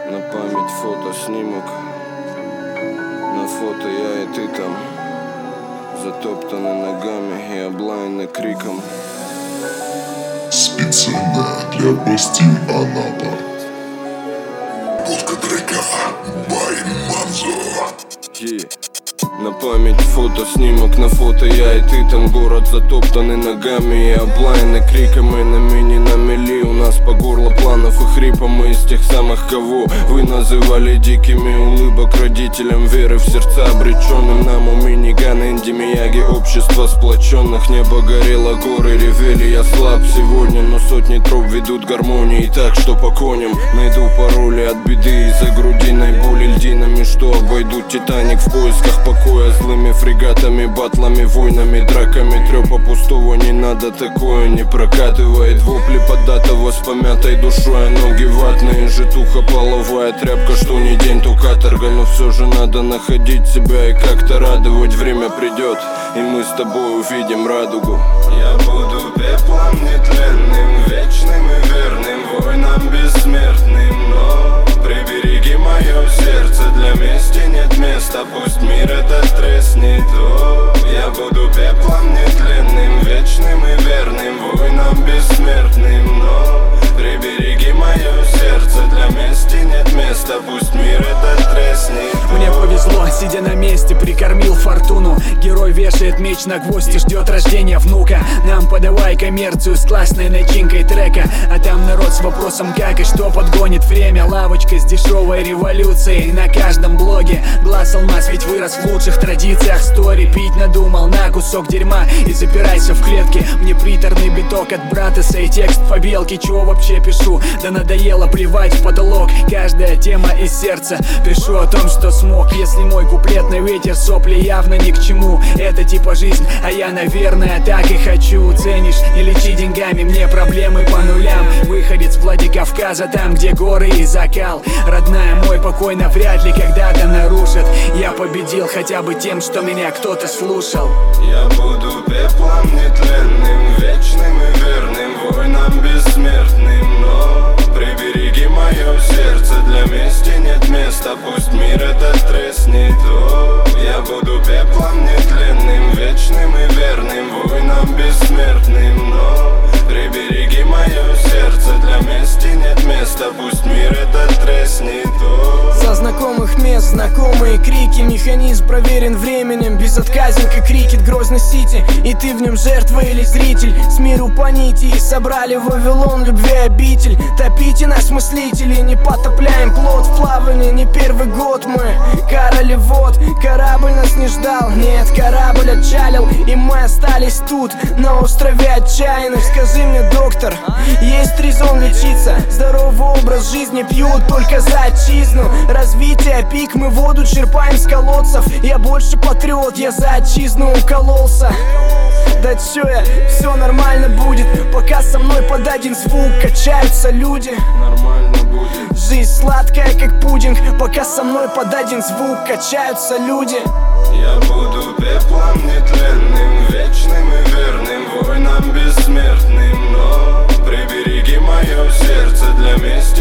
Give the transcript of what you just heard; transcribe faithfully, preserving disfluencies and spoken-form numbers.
На память фото, снимок. На фото я и ты там, затоптаны ногами и облаяны криком. Специально для Бастин Анапа. Подка трека by Manzo. Yeah. На память фото, снимок. На фото я и ты там, город затоптанный ногами и облаяны криком. И на мини на мели у нас по горло планов и хрипа. Мы из тех самых, кого вы называли дикими. Улыбок родителям, веры в сердца обреченным. Нам у миниган, Энди Мияги, общество сплоченных. Небо горело, горы ревели, я слаб сегодня, но сотни троп ведут гармонии так, что по коням найду пароли от беды из-за грудиной боли льдинами, что обойдут Титаник в поисках покоя. Злыми фрегатами, батлами, войнами, драками. Трёпа пустого не надо, такое не прокатывает. Вопли поддатого с помятой душой, а ноги ватные. Житуха половая тряпка, что не день, то каторга. Но все же надо находить себя и как-то радовать. Время придет, и мы с тобой увидим радугу. Я буду пеплом нетленным, вечным и верным, воинам бессмертным. Но прибереги мое сердце, для мести нет места, пусть мир этот треснет. О, я буду пеплом нетленным, вечным и верным, воинам бессмертным. Но прибереги мое сердце, для мести нет места, пусть мир этот треснет. Мне повезло, сидя на месте, прикормил фортуну. Герой вешает меч на гвоздь и ждет рождения внука. Нам подавай коммерцию с классной начинкой трека, а там народ с вопросом как и что подгонит время. Лавочка с дешевой революцией на каждом блоге. Глаз алмаз, ведь вырос в лучших традициях стори. Пить надумал на кусок дерьма и запирайся в клетке. Мне приторный биток от Братеса и текст побелки. Чего вообще пишу? Да надоело плевать в потолок. Каждая тема из сердца. Пишу о том, что смог. Если мой куплетный ветер, сопли явно ни к чему. Это типа жизнь, а я, наверное, так и хочу. Ценишь, не лечи деньгами, мне проблемы по нулям. Выходец Владикавказа, там, где горы и закал. Родная, мой покой навряд ли когда-то нарушит. Я победил хотя бы тем, что меня кто-то слушал. Я буду пеплом нетленным, вечным и верным, воинам бессмертным. Но прибереги мое сердце, для мести нет места, пусть мир этот треснет. О, я буду пеплом нетленным, вечным и верным, воинам бессмертным. Но прибереги мое сердце, для мести нет места, пусть мир этот треснет. О, со знакомых мест знакомые крики, механизм проверен временем, безотказен как крикет Грозный Сити. И ты в нем жертва или зритель, с миру по нити. И собрали Вавилон любви обитель. Топите нас, мыслители, не потопляем плот в плавании, не первый год мы. Короли вод, корабль нас не ждал, нет, корабль отчалил, и мы остались тут, на острове отчаянных. Скажи мне, доктор, есть резон лечиться? Здоровый образ жизни пьют только за отчизну. Развитие, пик, мы воду черпаем с колодцев. Я больше патриот, я за отчизну укололся. Да чё я, все нормально будет, пока со мной под один звук качаются люди. Нормально будет. Жизнь сладкая, как пудинг, пока со мной под один звук качаются люди. я буду пеплом нетленным, вечным и верным, воинам бессмертным. Но прибереги мое сердце, для мести